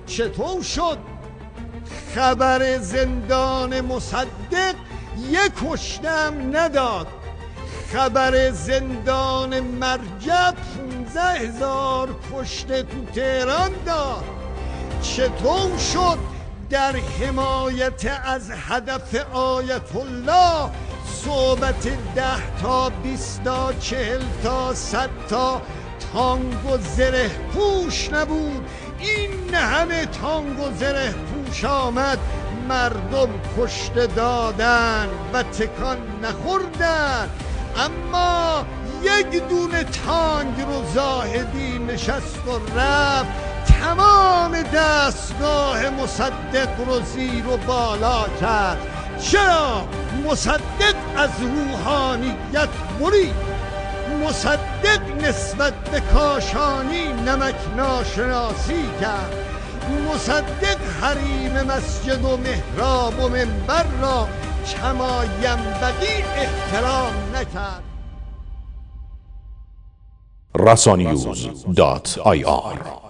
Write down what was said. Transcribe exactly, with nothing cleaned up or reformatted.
چطور شد؟ خبر زندان مصدق یک کشتم نداد، خبر زندان مرجع پونزده هزار کشته تو تهران داد. چطور شد در حمایت از هدف آیت الله صحبت ده تا بیست تا چهل تا صد تا تانگ و زره پوش نبود؟ این همه تانگ و زره پوش آمد، مردم کشته دادن و تکان نخوردن، اما یک دونه تانگ رو زاهدی نشست و رفت، تمام دستگاه مصدق رو زیر و بالا کرد. چرا؟ مصدق از روحانیت برید، مصدق نسبت به کاشانی نمک ناشناسی کرد، مصدق حریم مسجد و محراب و منبر را کما ینبغی احترام نکرد. رسانیوز دات آی آر